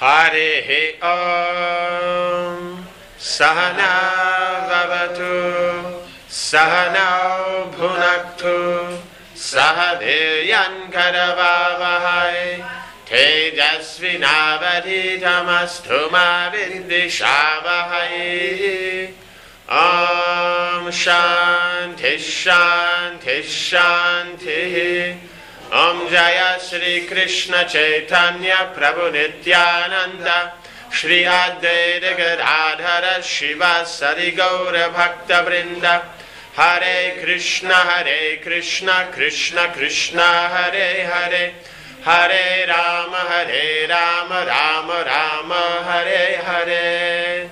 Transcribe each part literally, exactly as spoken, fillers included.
Harihi Om Sahana Vavatu Sahana Bhunaktu Sahadeyan Karavavahai Tejasvinavadhitamastu ma vindishavahai. Om Shanti Shanti Shanti. Om Jaya Shri Krishna Chaitanya Prabhu Nityananda Shri Advaita Gadadhara Shiva Sadi Gaura Bhakta Vrinda. Hare Krishna Hare Krishna Krishna Krishna Hare Hare Hare Rama Hare Rama Rama Rama Hare Hare.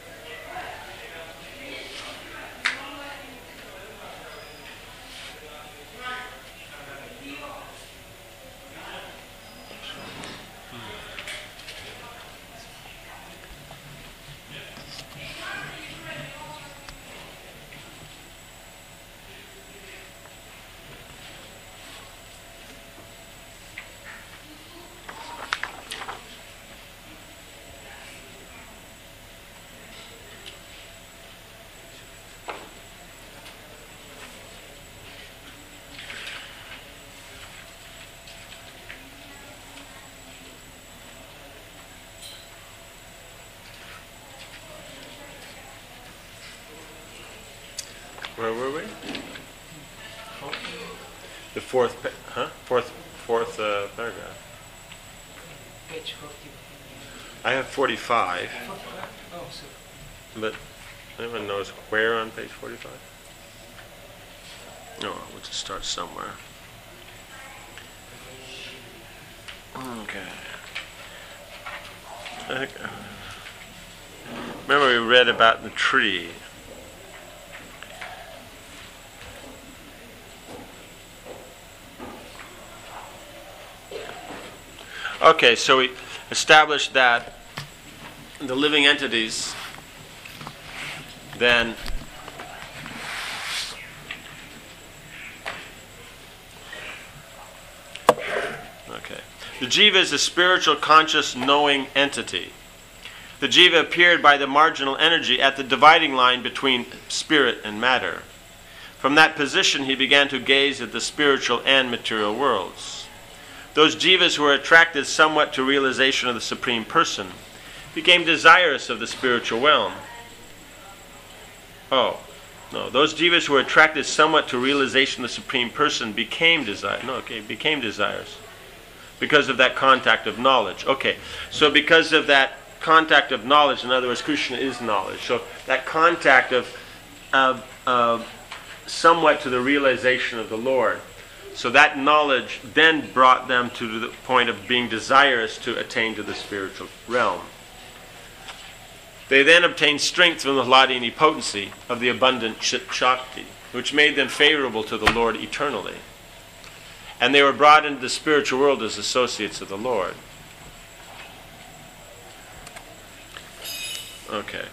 Where were we? The fourth, huh? Fourth, fourth uh, paragraph. Page forty. I have forty-five, Oh, so but anyone knows where on page forty-five? No, oh, we'll just start somewhere. Okay. I think, uh, remember we read about the tree. Okay, so we established that the living entities then okay. The jiva is a spiritual conscious knowing entity. The jiva appeared by the marginal energy at the dividing line between spirit and matter. From that position he began to gaze at the spiritual and material worlds. Those jivas who were attracted somewhat to realization of the Supreme Person became desirous of the spiritual realm. Oh, no. Those jivas who were attracted somewhat to realization of the Supreme Person became desire. No, okay, became desirous because of that contact of knowledge. Okay, so because of that contact of knowledge, in other words, Krishna is knowledge. So that contact of, of, of somewhat to the realization of the Lord. So that knowledge then brought them to the point of being desirous to attain to the spiritual realm. They then obtained strength from the Hladini potency of the abundant Chit Shakti, which made them favorable to the Lord eternally. And they were brought into the spiritual world as associates of the Lord. Okay.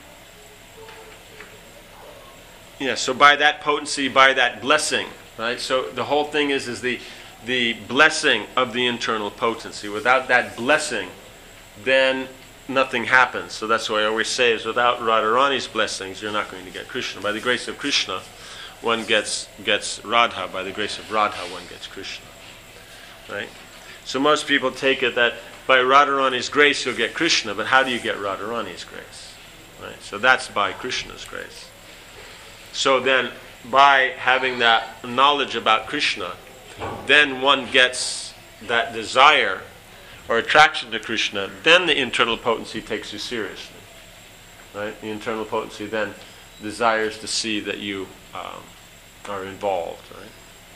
Yeah, so by that potency, by that blessing, right? So the whole thing is is the the blessing of the internal potency. Without that blessing, then nothing happens. So that's what I always say is without Radharani's blessings, you're not going to get Krishna. By the grace of Krishna, one gets gets Radha. By the grace of Radha, one gets Krishna. Right? So most people take it that by Radharani's grace you'll get Krishna, but how do you get Radharani's grace? Right? So that's by Krishna's grace. So then by having that knowledge about Krishna, then one gets that desire or attraction to Krishna, then the internal potency takes you seriously. Right? The internal potency then desires to see that you um, are involved. Right?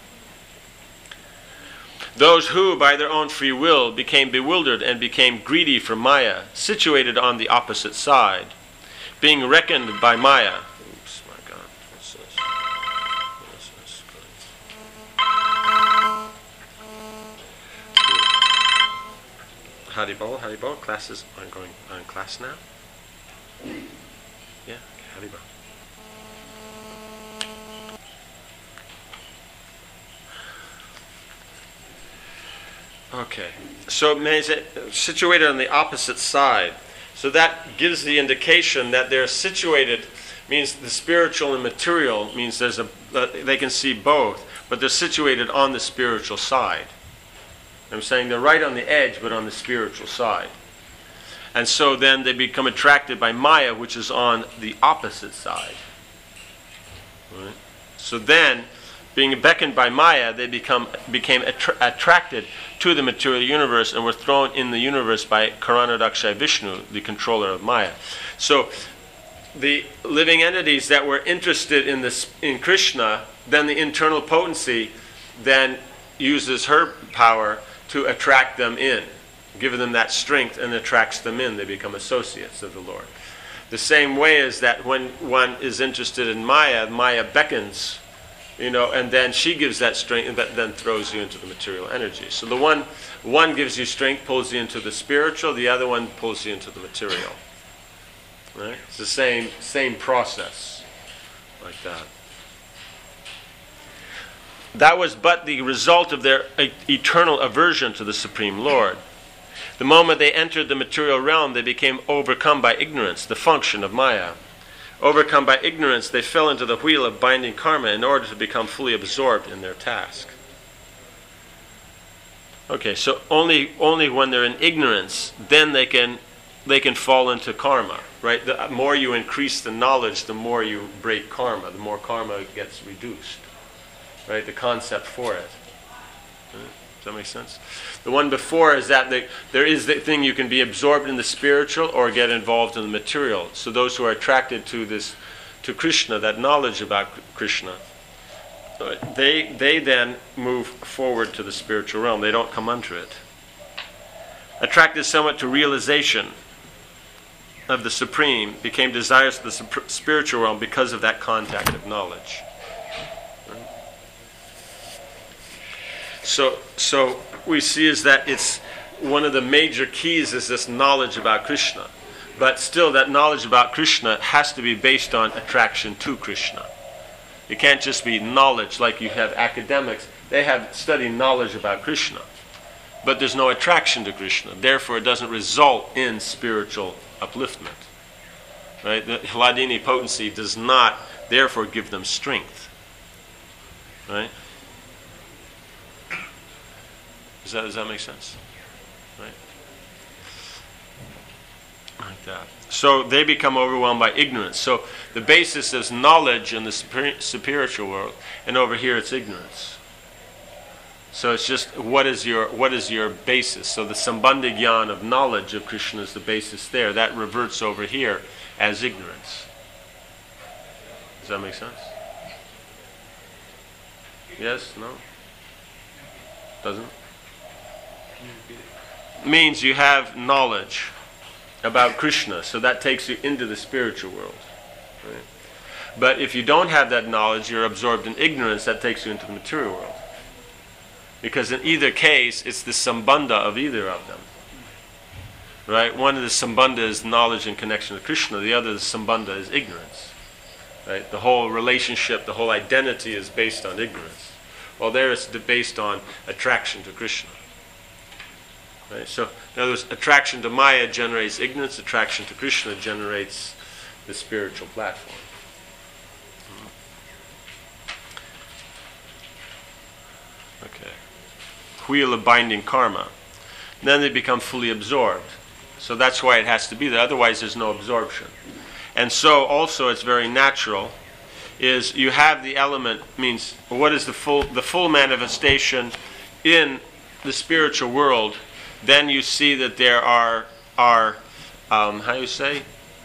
Those who, by their own free will, became bewildered and became greedy for Maya, situated on the opposite side, being reckoned by Maya. Oops, my God. What's this? What's this? Haribol, Haribol, classes are going on class now? Yeah, Haribol. Okay. So it means it situated on the opposite side. So that gives the indication that they're situated, means the spiritual and material, means there's a uh, they can see both, but they're situated on the spiritual side. I'm saying they're right on the edge, but on the spiritual side. And so then they become attracted by Maya, which is on the opposite side. Right? So then, being beckoned by Maya, they become became attra- attracted to the material universe and were thrown in the universe by Karanodakshaya Vishnu, the controller of Maya. So the living entities that were interested in this in Krishna, then the internal potency then uses her power to attract them in, give them that strength and attracts them in. They become associates of the Lord. The same way is that when one is interested in Maya, Maya beckons, you know, and then she gives that strength and that then throws you into the material energy. So the one one gives you strength, pulls you into the spiritual, the other one pulls you into the material. Right? It's the same same process, like that. That was but the result of their e- eternal aversion to the Supreme Lord. The moment they entered the material realm, they became overcome by ignorance, the function of Maya. Overcome by ignorance, they fell into the wheel of binding karma in order to become fully absorbed in their task. Okay, so only only when they're in ignorance, then they can they can fall into karma, right? The more you increase the knowledge, the more you break karma, the more karma gets reduced. Right, the concept for it. Right? Does that make sense? The one before is that the, there is the thing you can be absorbed in the spiritual or get involved in the material. So those who are attracted to this, to Krishna, that knowledge about Krishna, they they then move forward to the spiritual realm. They don't come under it. Attracted somewhat to realization of the Supreme, became desirous of the sup- spiritual realm because of that contact of knowledge. So, so we see is that it's one of the major keys is this knowledge about Krishna. But still, that knowledge about Krishna has to be based on attraction to Krishna. It can't just be knowledge like you have academics. They have studied knowledge about Krishna. But there's no attraction to Krishna. Therefore, it doesn't result in spiritual upliftment. Right? The Hladini potency does not, therefore, give them strength. Right? Does that, does that make sense? Right? Like that. So they become overwhelmed by ignorance. So the basis is knowledge in the super, spiritual world, and over here it's ignorance. So it's just what is your what is your basis? So the Sambandha Gyan of knowledge of Krishna is the basis there. That reverts over here as ignorance. Does that make sense? Yes? No? Doesn't? Means you have knowledge about Krishna, so that takes you into the spiritual world. Right? But if you don't have that knowledge, you're absorbed in ignorance, that takes you into the material world. Because in either case, it's the sambandha of either of them. Right? One of the sambandha is knowledge and connection to Krishna, the other the sambandha is ignorance. Right? The whole relationship, the whole identity is based on ignorance. While there it's based on attraction to Krishna. Right? So, in other words, attraction to Maya generates ignorance, attraction to Krishna generates the spiritual platform. Okay. Wheel of binding karma. Then they become fully absorbed. So that's why it has to be there. Otherwise, there's no absorption. And so, also, it's very natural. Is you have the element means what is the full the full manifestation in the spiritual world. Then you see that there are are um, how do you say?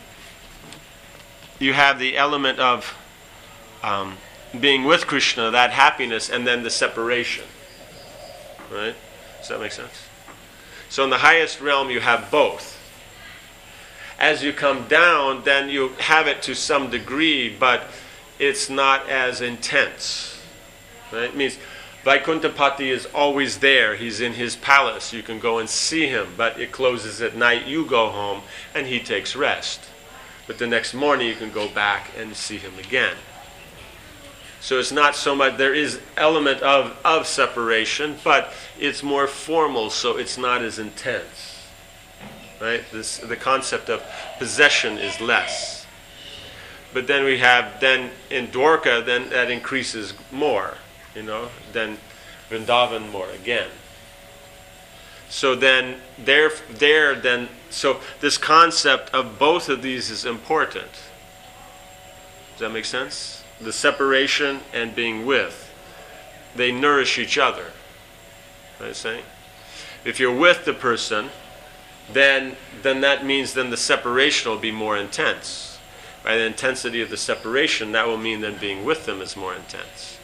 You have the element of um, being with Krishna, that happiness, and then the separation. Right? Does that make sense? So in the highest realm, you have both. As you come down, then you have it to some degree, but it's not as intense. Right? It means Vaikuntapati is always there. He's in his palace. You can go and see him, but it closes at night. You go home, and he takes rest. But the next morning, you can go back and see him again. So it's not so much, there is element of, of separation, but it's more formal, so it's not as intense. Right? This, the concept of possession is less. But then we have, then in Dwarka, then that increases more, you know, then Vrindavan more again. So then, there, there, then, so this concept of both of these is important. Does that make sense? The separation and being with, they nourish each other. What I'm saying? If you're with the person, then then that means then the separation will be more intense. By the intensity of the separation, that will mean then being with them is more intense.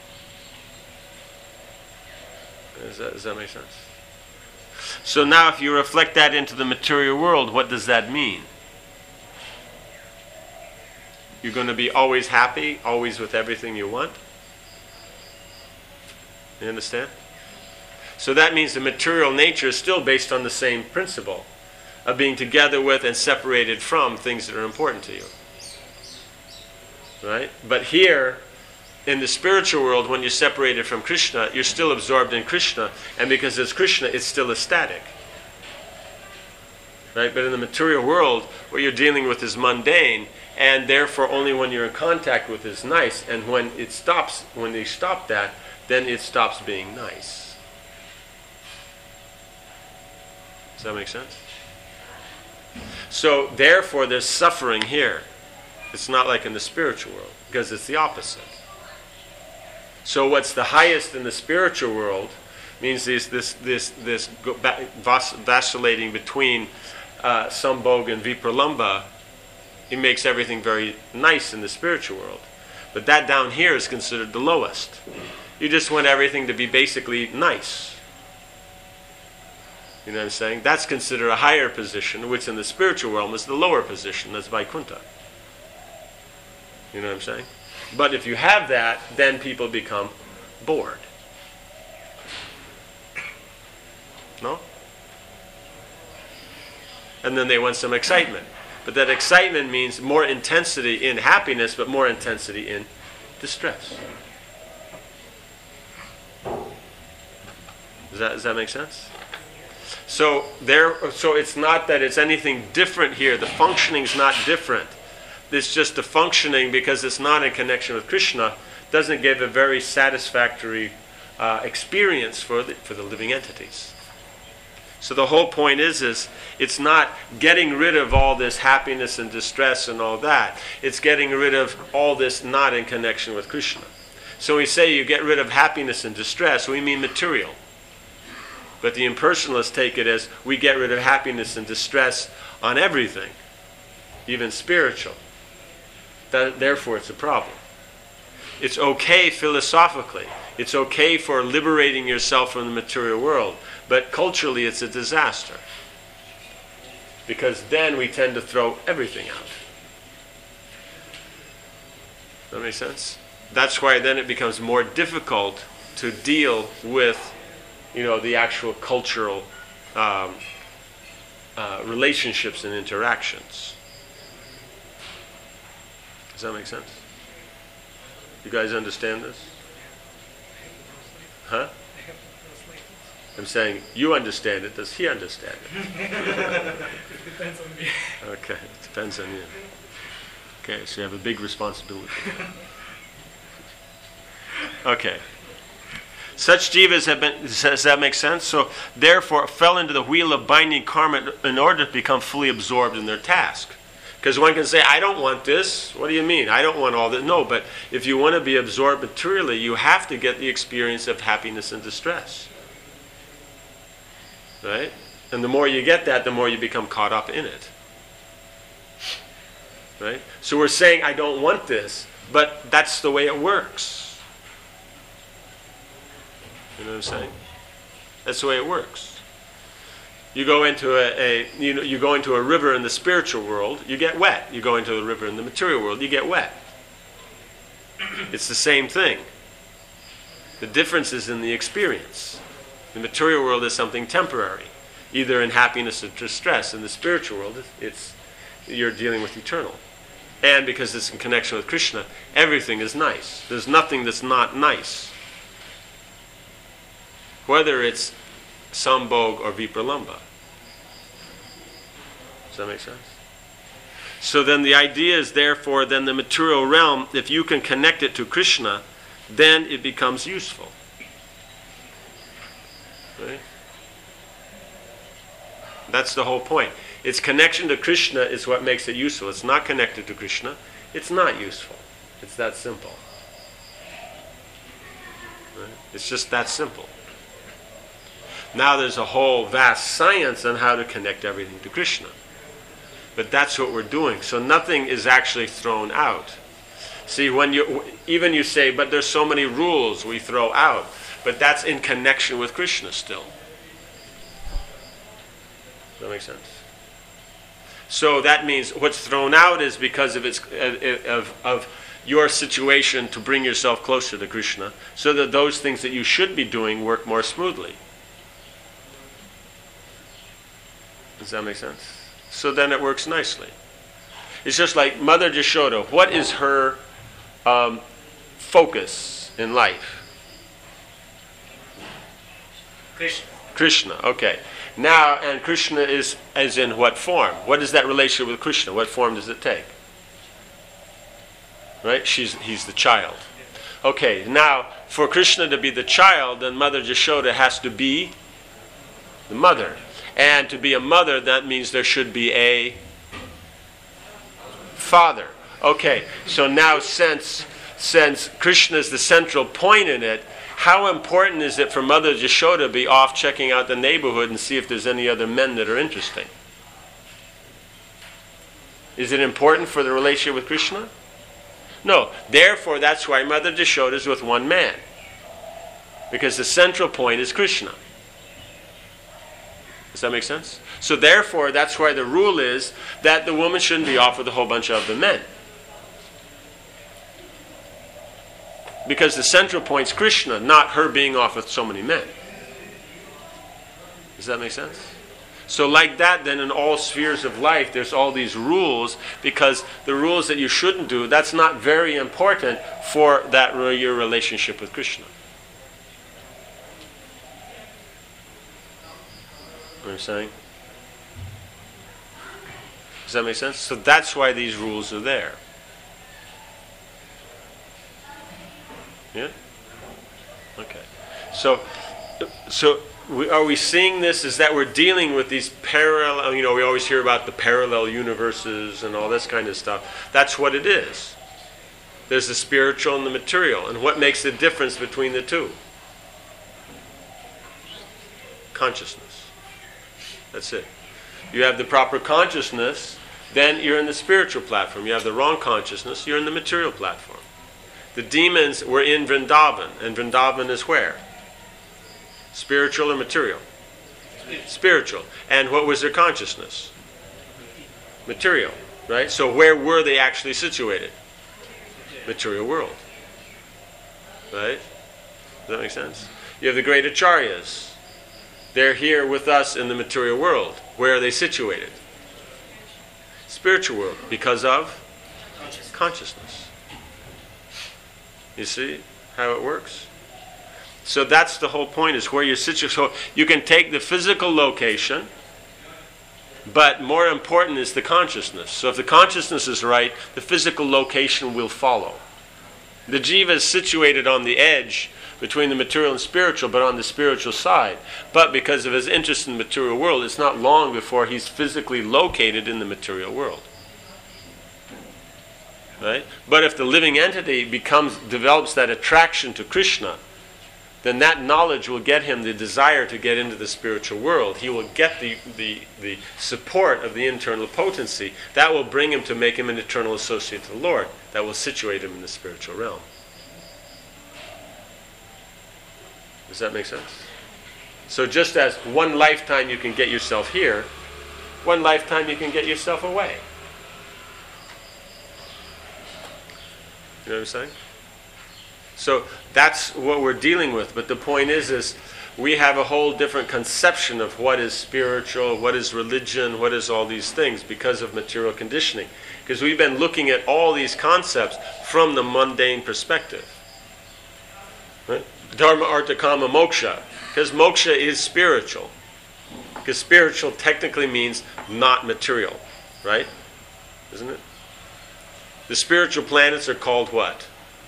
Does that, does that make sense? So now if you reflect that into the material world, what does that mean? You're going to be always happy, always with everything you want? You understand? So that means the material nature is still based on the same principle of being together with and separated from things that are important to you. Right? But here, in the spiritual world, when you're separated from Krishna, you're still absorbed in Krishna, and because it's Krishna, it's still ecstatic. Right? But in the material world, what you're dealing with is mundane, and therefore only when you're in contact with is nice, and when it stops, when they stop that, then it stops being nice. Does that make sense? So therefore there's suffering here. It's not like in the spiritual world, because it's the opposite. So what's the highest in the spiritual world means this this this this vacillating between uh, Sambhog and Vipralambha. It makes everything very nice in the spiritual world. But that down here is considered the lowest. You just want everything to be basically nice. You know what I'm saying? That's considered a higher position, which in the spiritual realm is the lower position. That's Vaikuntha. You know what I'm saying? But if you have that, then people become bored. No? And then they want some excitement. But that excitement means more intensity in happiness, but more intensity in distress. Does that, does that make sense? So there, so it's not that it's anything different here. The functioning is not different. It's just the functioning, because it's not in connection with Krishna, doesn't give a very satisfactory uh, experience for the, for the living entities. So the whole point is, is it's not getting rid of all this happiness and distress and all that. It's getting rid of all this not in connection with Krishna. So when we say you get rid of happiness and distress, we mean material. But the impersonalists take it as we get rid of happiness and distress on everything, even spiritual. That, therefore, it's a problem. It's okay philosophically. It's okay for liberating yourself from the material world. But culturally, it's a disaster. Because then we tend to throw everything out. Does that make sense? That's why then it becomes more difficult to deal with, you know, the actual cultural um, uh, relationships and interactions. Does that make sense? You guys understand this? Huh? I'm saying, you understand it. Does he understand it? It depends on me. Okay, it depends on you. Okay, so you have a big responsibility. Okay. Such jivas have been, does that make sense? So, therefore, fell into the wheel of binding karma in order to become fully absorbed in their task. Because one can say, I don't want this. What do you mean? I don't want all this. No, but if you want to be absorbed materially, you have to get the experience of happiness and distress. Right? And the more you get that, the more you become caught up in it. Right? So we're saying, I don't want this, but that's the way it works. You know what I'm saying? That's the way it works. You go into a, a you know you go into a river in the spiritual world, you get wet. You go into a river in the material world, you get wet. It's the same thing. The difference is in the experience. The material world is something temporary, either in happiness or distress. In the spiritual world, it's, it's you're dealing with eternal. and because it's in connection with Krishna, everything is nice. There's nothing that's not nice. Whether it's Sambhog or Vipralambha. Does that make sense? So then the idea is, therefore, then the material realm, if you can connect it to Krishna, then it becomes useful. Right? That's the whole point. Its connection to Krishna is what makes it useful. It's not connected to Krishna, it's not useful. It's that simple. Right? It's just that simple. Now there's a whole vast science on how to connect everything to Krishna. But that's what we're doing. So nothing is actually thrown out. See, when you even you say, but there's so many rules we throw out, but that's in connection with Krishna still. Does that make sense? So that means what's thrown out is because of its of of your situation to bring yourself closer to Krishna, so that those things that you should be doing work more smoothly. Does that make sense? So then it works nicely. It's just like Mother Jashoda. What is her um, focus in life? Krishna. Krishna, okay. Now, and Krishna is as in what form? What is that relationship with Krishna? What form does it take? Right? She's he's the child. Okay, now for Krishna to be the child, then Mother Jashoda has to be the mother. And to be a mother, that means there should be a father. Okay, so now since since Krishna is the central point in it, how important is it for Mother Jashoda to be off checking out the neighborhood and see if there's any other men that are interesting? Is it important for the relationship with Krishna? No. Therefore, that's why Mother Jashoda is with one man. Because the central point is Krishna. Does that make sense? So therefore, that's why the rule is that the woman shouldn't be off with a whole bunch of the men. Because the central point is Krishna, not her being off with so many men. Does that make sense? So like that, then in all spheres of life, there's all these rules, because the rules that you shouldn't do, that's not very important for that your relationship with Krishna. What I'm saying? Does that make sense? So that's why these rules are there. Yeah? Okay. So, so we, are we seeing this? Is that we're dealing with these parallel, you know, we always hear about the parallel universes and all this kind of stuff. That's what it is. There's the spiritual and the material. And what makes the difference between the two? Consciousness. That's it. You have the proper consciousness, then you're in the spiritual platform. You have the wrong consciousness, you're in the material platform. The demons were in Vrindavan, and Vrindavan is where? Spiritual or material? Spiritual. And what was their consciousness? Material, right? So where were they actually situated? Material world. Right? Does that make sense? You have the great acharyas. They're here with us in the material world. Where are they situated? Spiritual world. Because of? Consciousness. Consciousness. You see how it works? So that's the whole point, is where you're situated. So you can take the physical location, but more important is the consciousness. So if the consciousness is right, the physical location will follow. The jiva is situated on the edge between the material and spiritual, but on the spiritual side. But because of his interest in the material world, it's not long before he's physically located in the material world. Right? But if the living entity becomes develops that attraction to Krishna, then that knowledge will get him the desire to get into the spiritual world. He will get the, the, the support of the internal potency. That will bring him to make him an eternal associate to the Lord. That will situate him in the spiritual realm. Does that make sense? So just as one lifetime you can get yourself here, one lifetime you can get yourself away. You know what I'm saying? So that's what we're dealing with. But the point is, is we have a whole different conception of what is spiritual, what is religion, what is all these things because of material conditioning. Because we've been looking at all these concepts from the mundane perspective. Right? Dharma, Artha, Kama, Moksha. Because moksha is spiritual. Because spiritual technically means not material. Right? Isn't it? The spiritual planets are called what?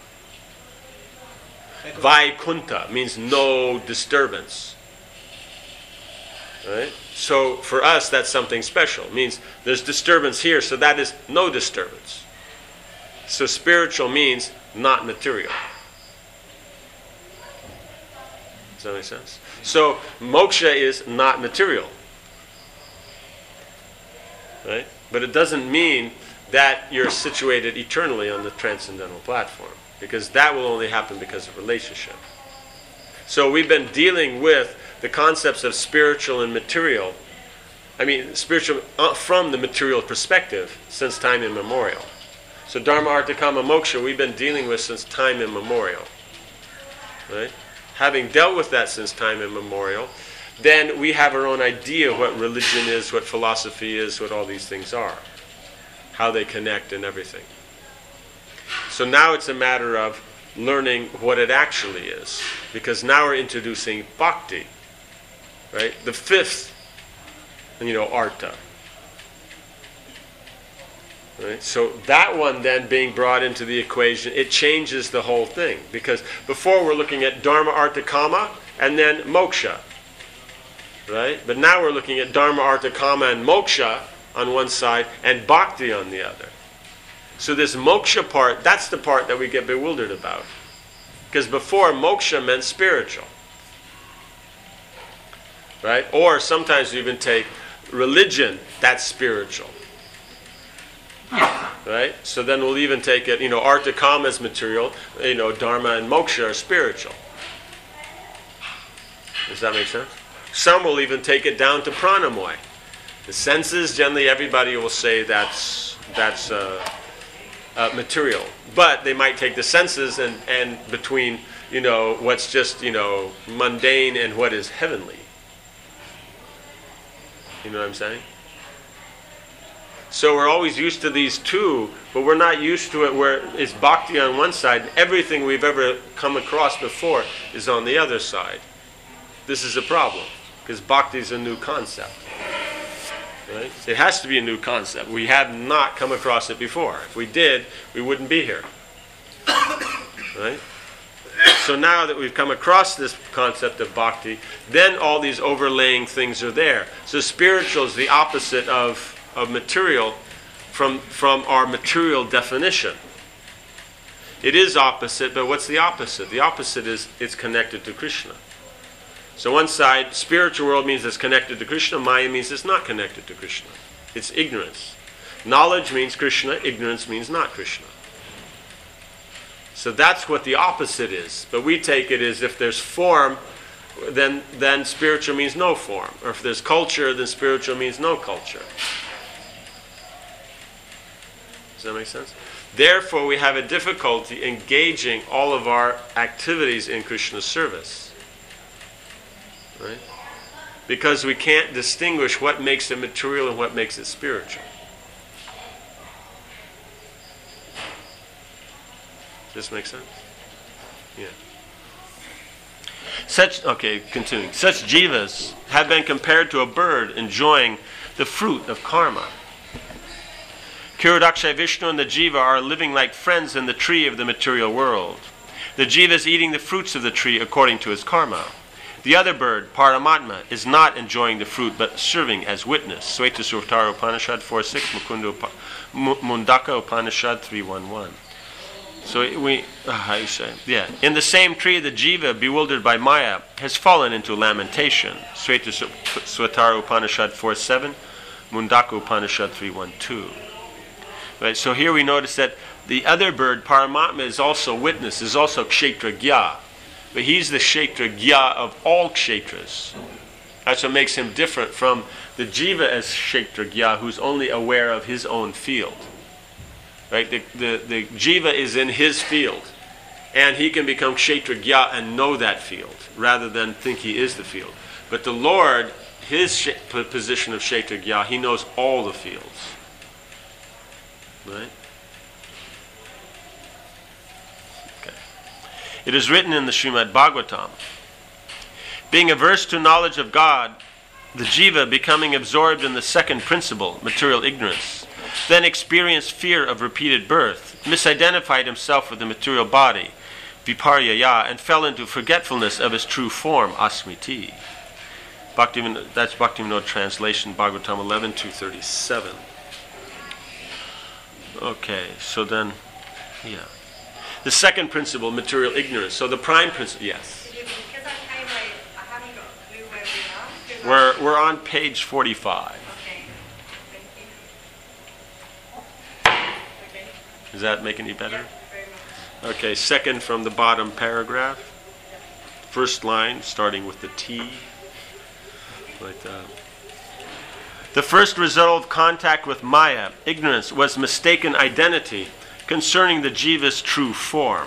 Vaikunta means no disturbance. Right? So for us, that's something special. It means there's disturbance here, so that is no disturbance. So spiritual means not material. Does that make sense? So moksha is not material. Right? But it doesn't mean that you're situated eternally on the transcendental platform, because that will only happen because of relationship. So we've been dealing with the concepts of spiritual and material, I mean spiritual uh, from the material perspective since time immemorial. So Dharma, Artha, Kama, Moksha we've been dealing with since time immemorial. Right? Having dealt with that since time immemorial, then we have our own idea of what religion is, what philosophy is, what all these things are, how they connect and everything. So now it's a matter of learning what it actually is, because now we're introducing bhakti, right? The fifth, you know, artha. Right? So that one then being brought into the equation, it changes the whole thing, because before we're looking at Dharma, Artha, Kama, and then moksha, right? But now we're looking at Dharma, Artha, Kama, and moksha on one side, and bhakti on the other. So this moksha part, that's the part that we get bewildered about. Because before, moksha meant spiritual. Right? Or sometimes we even take religion, that's spiritual. Right? So then we'll even take it, you know, Artha, Kama is material, you know, Dharma and moksha are spiritual. Does that make sense? Some will even take it down to pranamoy. The senses, generally everybody will say that's that's uh, uh, material. But they might take the senses and, and between, you know, what's just, you know, mundane and what is heavenly. You know what I'm saying? So we're always used to these two, but we're not used to it where it's bhakti on one side, and everything we've ever come across before is on the other side. This is a problem, because bhakti is a new concept. Right? It has to be a new concept. We have not come across it before. If we did, we wouldn't be here. Right? So now that we've come across this concept of bhakti, then all these overlaying things are there. So spiritual is the opposite of, of material from, from our material definition. It is opposite, but what's the opposite? The opposite is it's connected to Krishna. So one side, spiritual world means it's connected to Krishna. Maya means it's not connected to Krishna. It's ignorance. Knowledge means Krishna. Ignorance means not Krishna. So that's what the opposite is. But we take it as if there's form, then, then spiritual means no form. Or if there's culture, then spiritual means no culture. Does that make sense? Therefore, we have a difficulty engaging all of our activities in Krishna's service. Right? Because we can't distinguish what makes it material and what makes it spiritual. Does this make sense? Yeah. Such, okay, continuing. Such jivas have been compared to a bird enjoying the fruit of karma. Kirodakshai Vishnu and the jiva are living like friends in the tree of the material world. The jiva is eating the fruits of the tree according to his karma. The other bird, Paramatma, is not enjoying the fruit but serving as witness. Svetasurattara Upanishad four six, Mukunda Up- Mundaka Upanishad three one one. So we, uh, how you say? Yeah. In the same tree, the jiva, bewildered by Maya, has fallen into lamentation. Svetasurattara Upanishad four seven, Mundaka Upanishad three one two. Right. So here we notice that the other bird, Paramatma, is also witness, is also kshetragya. But he's the kshetragya of all kshetras. That's what makes him different from the jiva as kshetragya, who's only aware of his own field. Right? The, the, the jiva is in his field. And he can become Kshetra Gya and know that field, rather than think he is the field. But the Lord, his sh- position of Kshetra Gya, he knows all the fields. Right? Okay. It is written in the Srimad Bhagavatam, being averse to knowledge of God, the jiva, becoming absorbed in the second principle, material ignorance, then experienced fear of repeated birth, misidentified himself with the material body, viparyaya, and fell into forgetfulness of his true form, asmiti. Bhaktivinoda, that's Bhaktivinoda translation, Bhagavatam eleven two thirty-seven. Okay, so then, yeah. The second principle, material ignorance. So the prime principle, yes. Because I came late, I haven't got a clue where we are. We're, we're on page forty-five. Okay. Thank you. Okay. Does that make any better? Yeah, very much. Okay, second from the bottom paragraph. First line, starting with the T. Like that. The first result of contact with Maya, ignorance, was mistaken identity concerning the jiva's true form.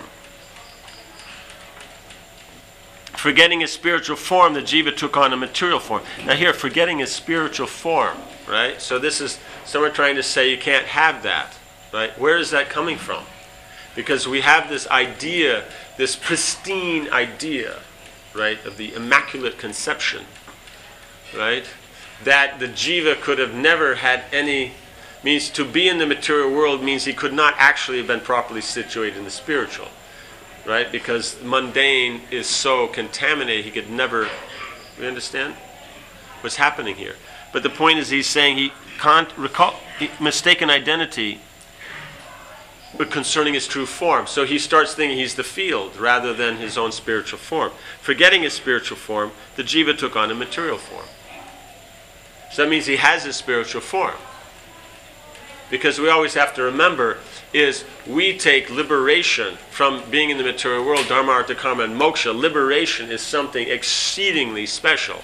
Forgetting his spiritual form, the jiva took on a material form. Now here, forgetting his spiritual form, right? So this is, someone trying to say you can't have that, right? Where is that coming from? Because we have this idea, this pristine idea, right, of the Immaculate Conception, right? That the jiva could have never had any, means to be in the material world means he could not actually have been properly situated in the spiritual, right? Because mundane is so contaminated he could never, you understand what's happening here? But the point is he's saying he can't recall, he, mistaken identity but concerning his true form. So he starts thinking he's the field rather than his own spiritual form. Forgetting his spiritual form, the jiva took on a material form. So that means he has his spiritual form. Because we always have to remember is we take liberation from being in the material world, dharma, artha, karma, and moksha. Liberation is something exceedingly special.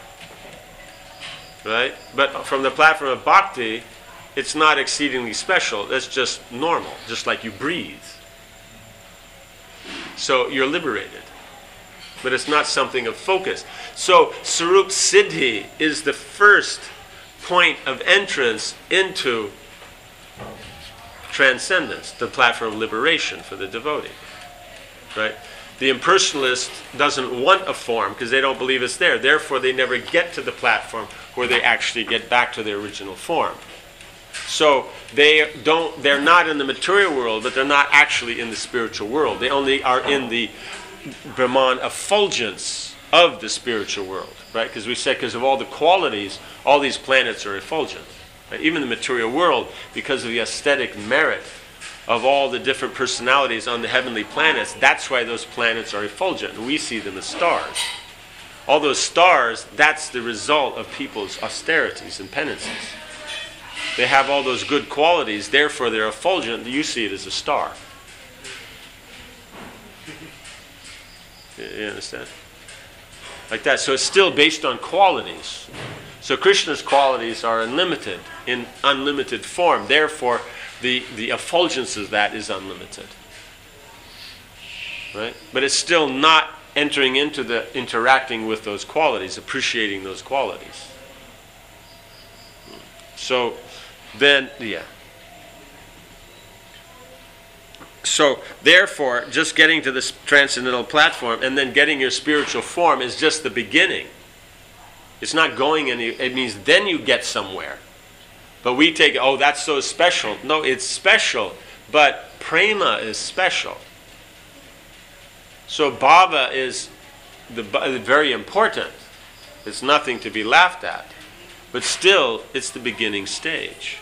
Right? But from the platform of bhakti, it's not exceedingly special. That's just normal, just like you breathe. So you're liberated. But it's not something of focus. So Sarup Siddhi is the first point of entrance into transcendence, the platform of liberation for the devotee. Right? The impersonalist doesn't want a form because they don't believe it's there. Therefore, they never get to the platform where they actually get back to their original form. So they don't, they're not in the material world, but they're not actually in the spiritual world. They only are in the Brahman effulgence of the spiritual world, right? Because we said because of all the qualities, all these planets are effulgent. Right? Even the material world, because of the aesthetic merit of all the different personalities on the heavenly planets, that's why those planets are effulgent. And we see them as stars. All those stars, that's the result of people's austerities and penances. They have all those good qualities, therefore they're effulgent. You see it as a star. You understand? Like that. So it's still based on qualities. So Krishna's qualities are unlimited, in unlimited form. Therefore, the, the effulgence of that is unlimited. Right? But it's still not entering into the interacting with those qualities, appreciating those qualities. So then, yeah. So, therefore, just getting to this transcendental platform and then getting your spiritual form is just the beginning. It's not going any, it means then you get somewhere. But we take, oh, that's so special. No, it's special, but prema is special. So bhava is the, very important. It's nothing to be laughed at. But still, it's the beginning stage.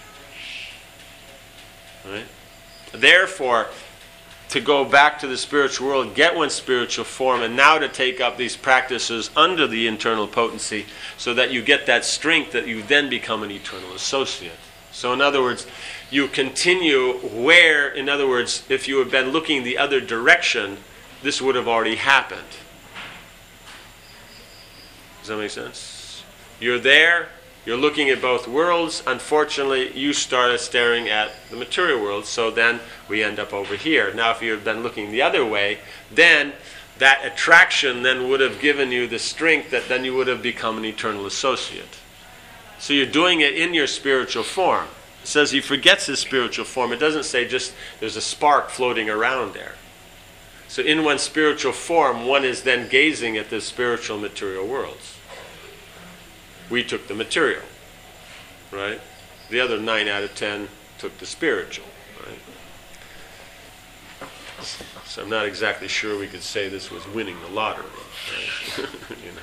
Right? Therefore, to go back to the spiritual world, get one's spiritual form, and now to take up these practices under the internal potency so that you get that strength that you then become an eternal associate. So in other words, you continue where, in other words, if you had been looking the other direction, this would have already happened. Does that make sense? You're there, You're looking at both worlds. Unfortunately, you started staring at the material world, so then we end up over here. Now, if you've been looking the other way, then that attraction then would have given you the strength that then you would have become an eternal associate. So you're doing it in your spiritual form. It says he forgets his spiritual form. It doesn't say just there's a spark floating around there. So in one's spiritual form, one is then gazing at the spiritual material worlds. We took the material, right? The other nine out of ten took the spiritual, right? So I'm not exactly sure we could say this was winning the lottery, right? You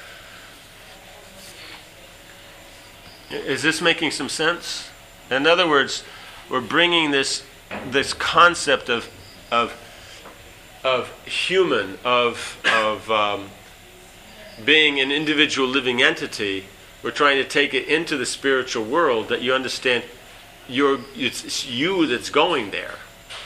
know. Is this making some sense? In other words, we're bringing this this concept of of of human, of of um, being an individual living entity. We're trying to take it into the spiritual world, that you understand you're, it's, it's you that's going there.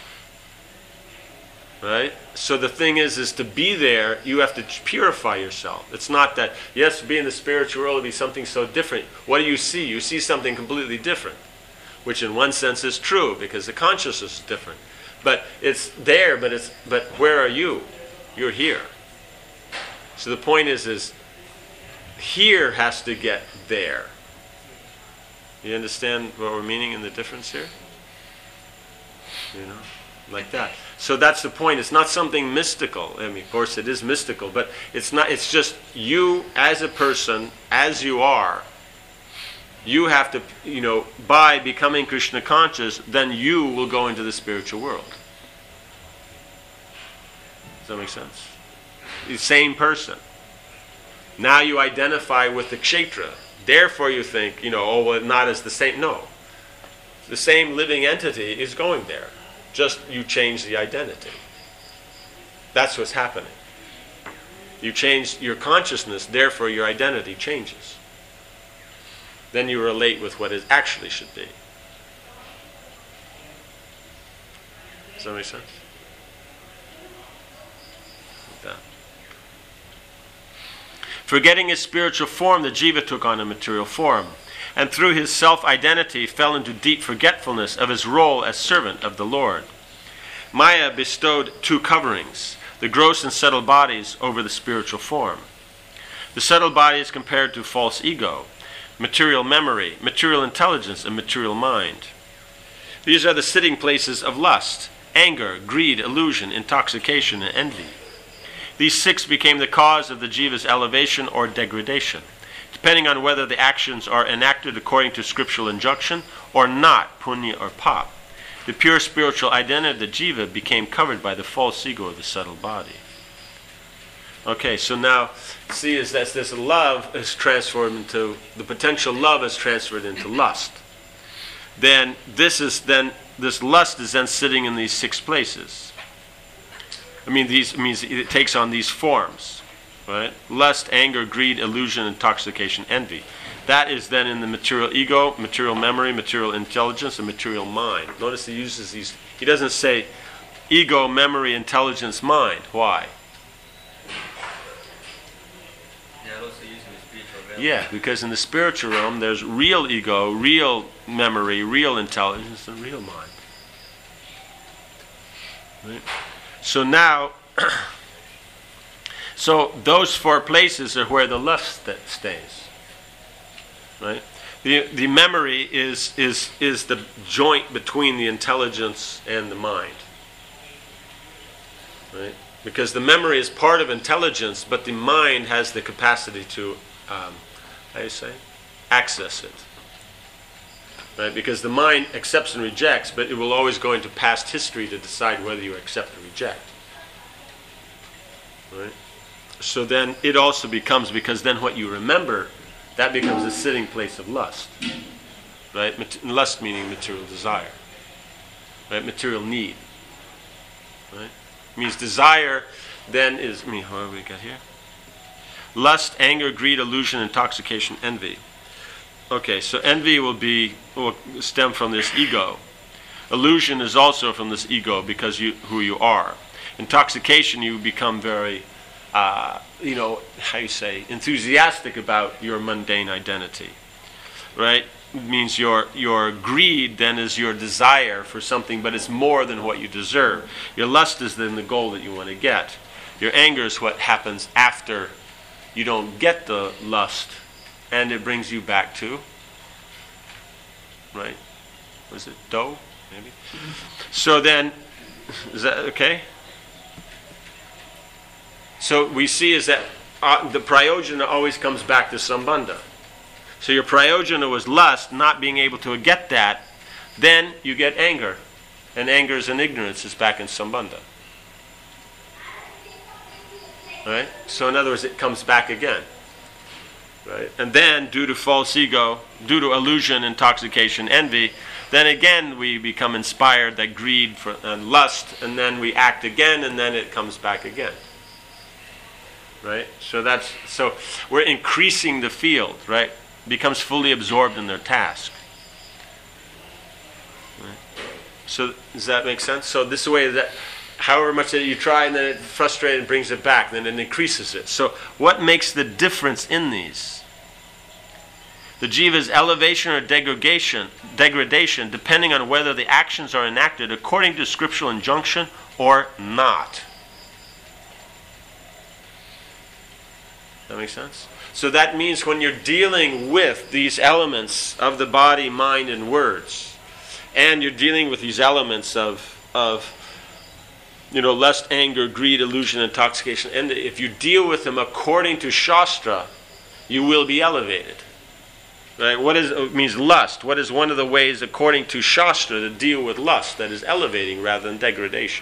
Right? So the thing is, is to be there, you have to purify yourself. It's not that, yes, to be in the spiritual world will be something so different. What do you see? You see something completely different, which in one sense is true, because the consciousness is different. But it's there, but it's but where are you? You're here. So the point is, is here has to get there. You understand what we're meaning in the difference here? You know, like that. So that's the point. It's not something mystical. I mean, of course, it is mystical, but it's not. It's just you as a person, as you are. You have to, you know, by becoming Krishna conscious, then you will go into the spiritual world. Does that make sense? The same person. Now you identify with the kshetra. Therefore you think, you know, oh, well, not as the same. No. The same living entity is going there. Just you change the identity. That's what's happening. You change your consciousness, therefore your identity changes. Then you relate with what it actually should be. Does that make sense? Like that. Forgetting his spiritual form, the jiva took on a material form, and through his self-identity fell into deep forgetfulness of his role as servant of the Lord. Maya bestowed two coverings, the gross and subtle bodies over the spiritual form. The subtle body is compared to false ego, material memory, material intelligence, and material mind. These are the sitting places of lust, anger, greed, illusion, intoxication, and envy. These six became the cause of the jiva's elevation or degradation, depending on whether the actions are enacted according to scriptural injunction or not, punya or pap. The pure spiritual identity of the jiva became covered by the false ego of the subtle body. Okay, so now, see, is that this love is transformed into, the potential love is transferred into lust. Then this is then, this lust is then sitting in these six places. I mean, these means it takes on these forms, right? Lust, anger, greed, illusion, intoxication, envy. That is then in the material ego, material memory, material intelligence, and material mind. Notice he uses these. He doesn't say ego, memory, intelligence, mind. Why? Yeah, also using the spiritual realm. Yeah, because in the spiritual realm, there's real ego, real memory, real intelligence, and real mind. Right? So now, so those four places are where the lust st- stays, right? The the memory is is is the joint between the intelligence and the mind, right? Because the memory is part of intelligence, but the mind has the capacity to, um, how do you say, access it, right? Because the mind accepts and rejects, but it will always go into past history to decide whether you accept or reject. Right? So then it also becomes, because then what you remember, that becomes a sitting place of lust. Right? Mat- lust meaning material desire. Right? Material need. Right? It means desire then is, I mean, what do we got here? Lust, anger, greed, illusion, intoxication, envy. Okay, so envy will be, will stem from this ego. Illusion is also from this ego because you who you are. Intoxication, you become very, uh, you know, how you say, enthusiastic about your mundane identity. right, means your your greed then is your desire for something, but it's more than what you deserve. Your lust is then the goal that you want to get. Your anger is what happens after you don't get the lust, and it brings you back to, right? Was it dough, maybe? So then, is that okay? So we see is that uh, the prayojana always comes back to sambandha. So your prayojana was lust, not being able to get that, then you get anger. And anger is an ignorance, is back in sambandha. Right? So in other words, it comes back again. Right? And then, due to false ego, due to illusion, intoxication, envy, then again we become inspired, that greed for, and lust, and then we act again, and then it comes back again. Right? So that's so we're increasing the field, right? Becomes fully absorbed in their task. Right? So does that make sense? So this is the way that however much that you try, and then it frustrates and brings it back, then it increases it. So what makes the difference in these? The jiva's elevation or degradation, degradation, depending on whether the actions are enacted according to scriptural injunction or not. That makes sense? So that means when you're dealing with these elements of the body, mind, and words, and you're dealing with these elements of, of you know, lust, anger, greed, illusion, intoxication, and if you deal with them according to Shastra, you will be elevated. Right? What is it means lust? What is one of the ways, according to Shastra, to deal with lust that is elevating rather than degradation?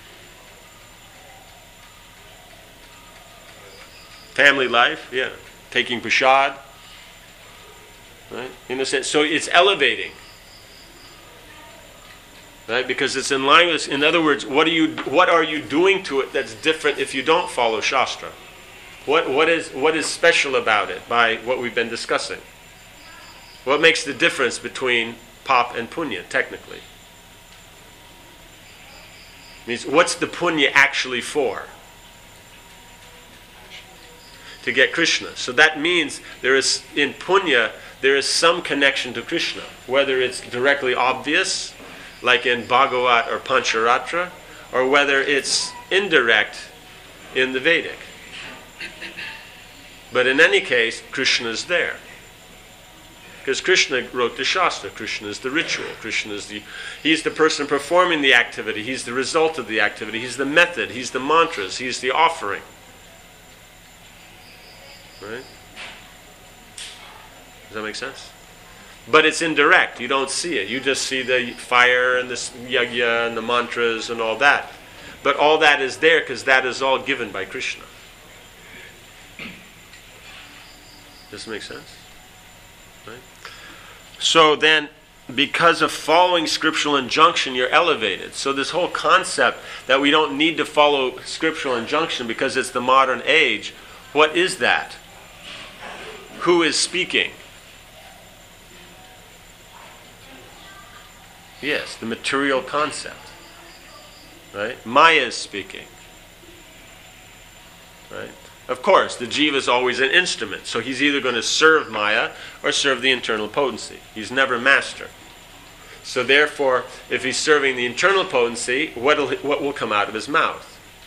Family life, yeah. Taking prasad, right? In a sense, so it's elevating, right? Because it's in line with. In other words, what are you what are you doing to it that's different if you don't follow Shastra? What what is what is special about it by what we've been discussing? What makes the difference between pap and punya technically? Means what's the punya actually for? To get Krishna. So that means there is, in punya, there is some connection to Krishna. Whether it's directly obvious, like in Bhagavat or Pancharatra, or whether it's indirect in the Vedic. But in any case, Krishna is there. Because Krishna wrote the Shastra. Krishna is the ritual. Krishna is the, he's the person performing the activity. He's the result of the activity. He's the method. He's the mantras. He's the offering. Right? Does that make sense? But it's indirect. You don't see it. You just see the fire and the yajna and the mantras and all that. But all that is there because that is all given by Krishna. Does this make sense? Right? So then, because of following scriptural injunction, you're elevated. So this whole concept that we don't need to follow scriptural injunction because it's the modern age, what is that? Who is speaking? Yes, the material concept. Right? Maya is speaking. Right? Of course, the jiva is always an instrument. So he's either going to serve Maya or serve the internal potency. He's never master. So therefore, if he's serving the internal potency, what'll, what will come out of his mouth?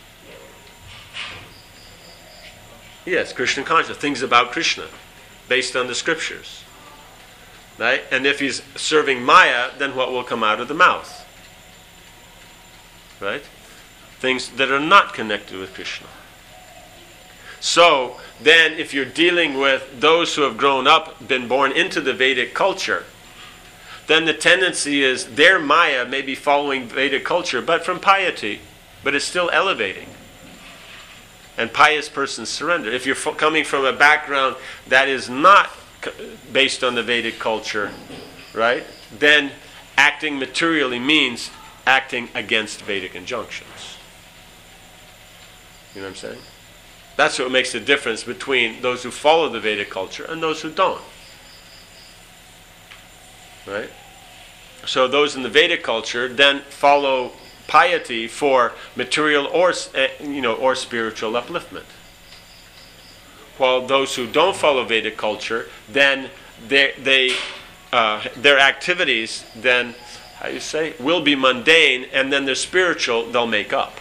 Yes, Krishna consciousness. Things about Krishna. Based on the scriptures. Right? And if he's serving Maya, then what will come out of the mouth? Right? Things that are not connected with Krishna. So, then if you're dealing with those who have grown up, been born into the Vedic culture, then the tendency is their Maya may be following Vedic culture, but from piety, but it's still elevating. And pious persons surrender. If you're f- coming from a background that is not c- based on the Vedic culture, right, then acting materially means acting against Vedic injunctions. You know what I'm saying? That's what makes the difference between those who follow the Vedic culture and those who don't. Right? So those in the Vedic culture then follow piety for material or you know or spiritual upliftment, while those who don't follow Vedic culture then they, they uh, their activities then, how you say, will be mundane, and then their spiritual they'll make up.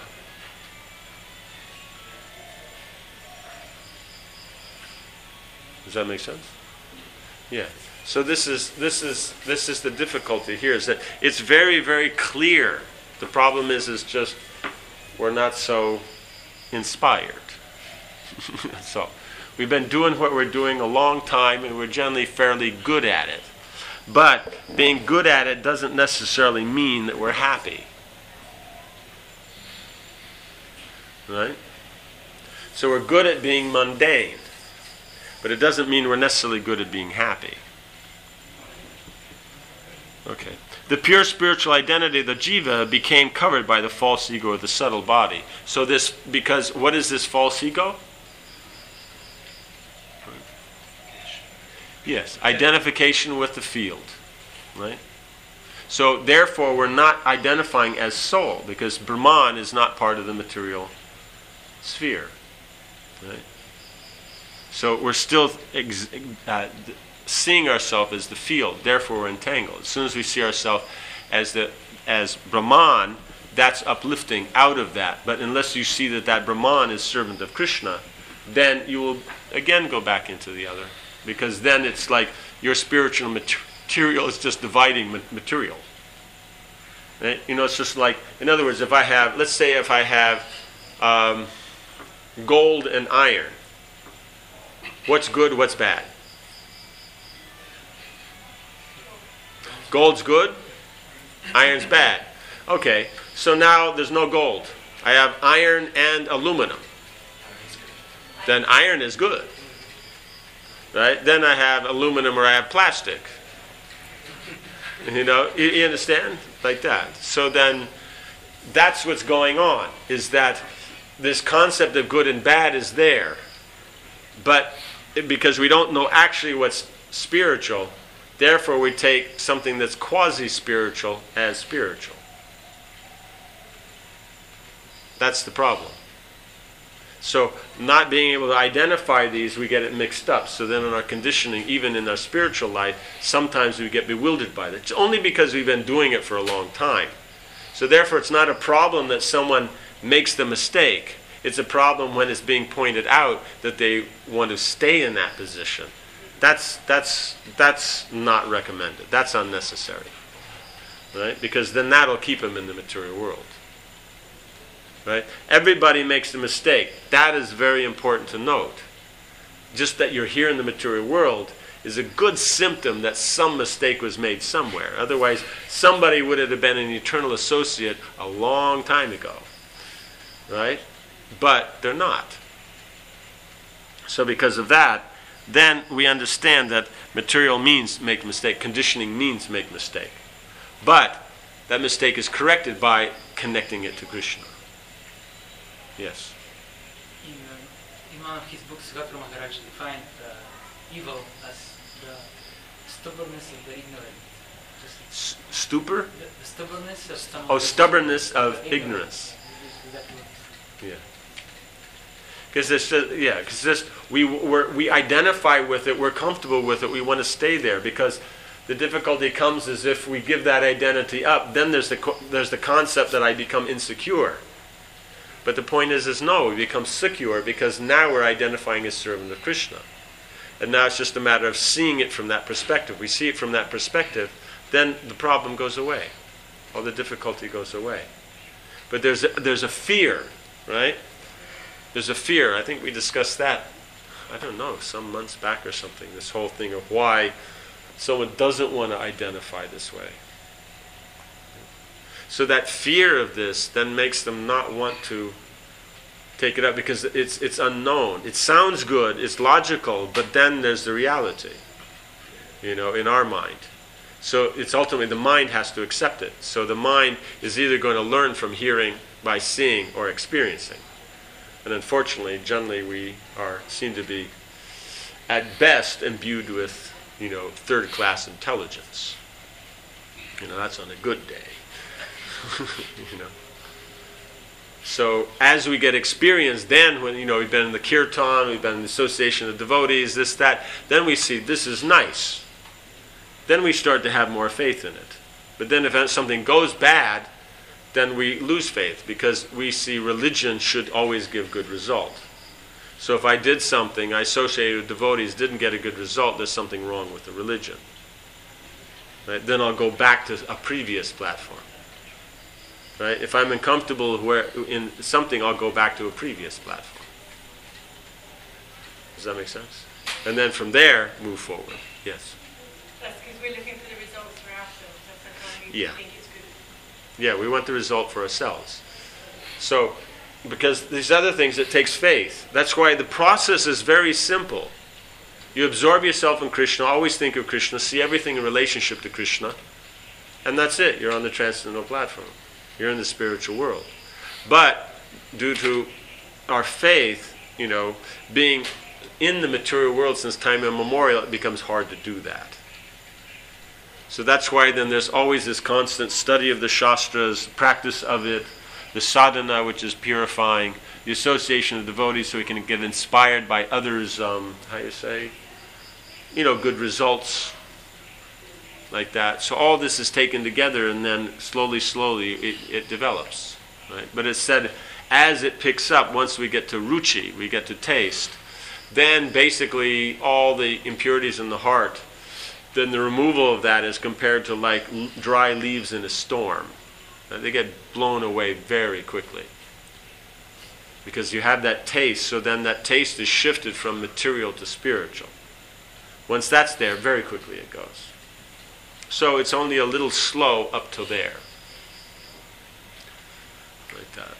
Does that make sense? Yeah. So this is this is this is the difficulty here, is that it's very, very clear. The problem is is just we're not so inspired. So we've been doing what we're doing a long time, and we're generally fairly good at it. But being good at it doesn't necessarily mean that we're happy. Right? So we're good at being mundane, but it doesn't mean we're necessarily good at being happy. Okay. The pure spiritual identity, the jiva, became covered by the false ego of the subtle body. So this, because what is this false ego? Yes, identification with the field, right? So therefore we're not identifying as soul, because Brahman is not part of the material sphere, right? So we're still ex- uh, seeing ourselves as the field, therefore we're entangled. As soon as we see ourselves as the as Brahman, that's uplifting out of that. But unless you see that that Brahman is servant of Krishna, then you will again go back into the other, because then it's like your spiritual material is just dividing material. Right? You know, it's just like, in other words, if I have, let's say if I have um, gold and iron, what's good, what's bad? Gold's good, iron's bad. Okay, so now there's no gold. I have iron and aluminum. Then iron is good. Right? Then I have aluminum or I have plastic. You know, you, you understand? Like that. So then that's what's going on, is that this concept of good and bad is there. But it, because we don't know actually what's spiritual, therefore we take something that's quasi-spiritual as spiritual. That's the problem. So not being able to identify these, we get it mixed up. So then in our conditioning, even in our spiritual life, sometimes we get bewildered by it. It's only because we've been doing it for a long time. So therefore it's not a problem that someone makes the mistake. It's a problem when it's being pointed out that they want to stay in that position. That's that's that's not recommended. That's unnecessary. Right? Because then that'll keep them in the material world. Right? Everybody makes a mistake. That is very important to note. Just that you're here in the material world is a good symptom that some mistake was made somewhere. Otherwise, somebody would have been an eternal associate a long time ago. Right? But they're not. So because of that, then we understand that material means make mistake, conditioning means make mistake. But that mistake is corrected by connecting it to Krishna. Yes. In, uh, in one of his books, Gautam Maharaj defined uh, evil as the stubbornness of the ignorant. S- stupor? The, the stubbornness of some Oh, stubbornness of ignorance. ignorance. Exactly. Yeah. Because it's just, yeah, because just we we're, we identify with it, we're comfortable with it, we want to stay there. Because the difficulty comes is if we give that identity up, then there's the co- there's the concept that I become insecure. But the point is, is no, we become secure because now we're identifying as servant of Krishna. And now it's just a matter of seeing it from that perspective. We see it from that perspective, then the problem goes away. All the difficulty goes away. But there's a, there's a fear, right? There's a fear. I think we discussed that, I don't know, some months back or something, this whole thing of why someone doesn't want to identify this way. So that fear of this then makes them not want to take it up because it's it's unknown. It sounds good, it's logical, but then there's the reality, you know, in our mind. So it's ultimately the mind has to accept it. So the mind is either going to learn from hearing by seeing or experiencing. And unfortunately, generally we are seem to be at best imbued with, you know, third class intelligence. You know, that's on a good day. You know. So as we get experience, then when you know we've been in the kirtan, we've been in the association of devotees, this, that, then we see this is nice. then we start to have more faith in it. But then if something goes bad, then we lose faith, because we see religion should always give good result. So if I did something, I associated with devotees, didn't get a good result, there's something wrong with the religion. Right? Then I'll go back to a previous platform. Right? If I'm uncomfortable where in something, I'll go back to a previous platform. Does that make sense? And then from there, move forward. Yes? That's because we're looking for the results for ourselves. That's how we Yeah. think it's good. Yeah, we want the result for ourselves. So, because these other things, it takes faith. That's why the process is very simple. You absorb yourself in Krishna, always think of Krishna, see everything in relationship to Krishna, and that's it. You're on the transcendental platform. You're in the spiritual world. But due to our faith, you know, being in the material world since time immemorial, it becomes hard to do that. So that's why then there's always this constant study of the Shastras, practice of it, the sadhana, which is purifying, the association of devotees so we can get inspired by others, um, how you say, you know, good results, like that. So all this is taken together, and then slowly, slowly it, it develops. Right? But it's said, as it picks up, once we get to ruchi, we get to taste, then basically all the impurities in the heart, then the removal of that is compared to like l- dry leaves in a storm. Uh, They get blown away very quickly. Because you have that taste, so then that taste is shifted from material to spiritual. Once that's there, very quickly it goes. So it's only a little slow up to there. Like that.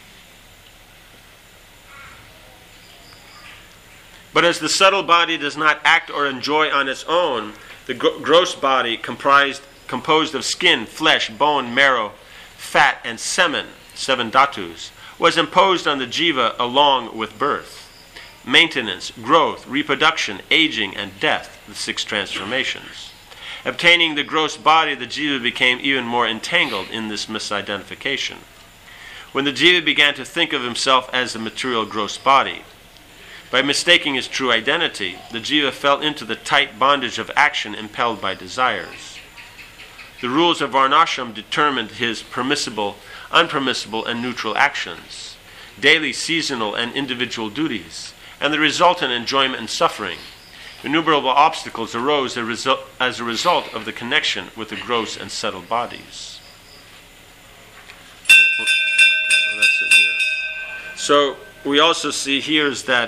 But as the subtle body does not act or enjoy on its own, the gr- gross body comprised, composed of skin, flesh, bone, marrow, fat, and semen, seven dhatus, was imposed on the jiva along with birth, maintenance, growth, reproduction, aging, and death, the six transformations. Obtaining the gross body, the jiva became even more entangled in this misidentification. When the jiva began to think of himself as a material gross body, by mistaking his true identity, the jiva fell into the tight bondage of action impelled by desires. The rules of Varnashram determined his permissible, unpermissible, and neutral actions, daily, seasonal, and individual duties, and the resultant enjoyment and suffering. Innumerable obstacles arose as a result of the connection with the gross and subtle bodies. Okay, well, that's it here. So we also see here is that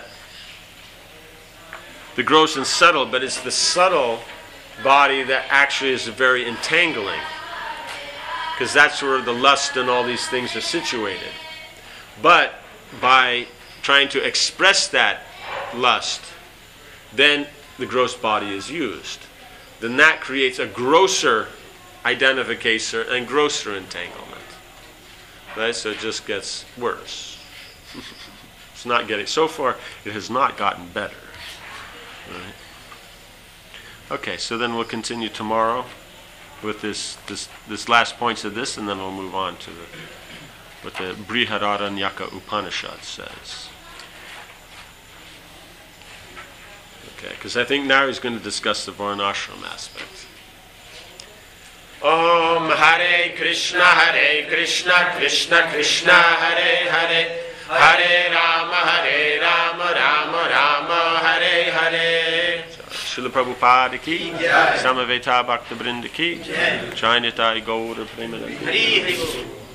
the gross and subtle, but it's the subtle body that actually is very entangling, because that's where the lust and all these things are situated. But by trying to express that lust, then the gross body is used. Then that creates a grosser identification and grosser entanglement. Right? So it just gets worse. It's not getting, so far it has not gotten better. Right. Okay, so then we'll continue tomorrow with this this this last points of this, and then we'll move on to the, what the Brihadaranyaka Upanishad says. Okay, because I think now he's going to discuss the Varnashram aspect. Om Hare Krishna Hare Krishna Krishna Krishna Hare Hare Hare Rama Hare Rama Rama Rama Hare Hare. Srila Prabhupada ki, Samaveta Bhakta Vrinda ki, Jainita Gaura Premanandi.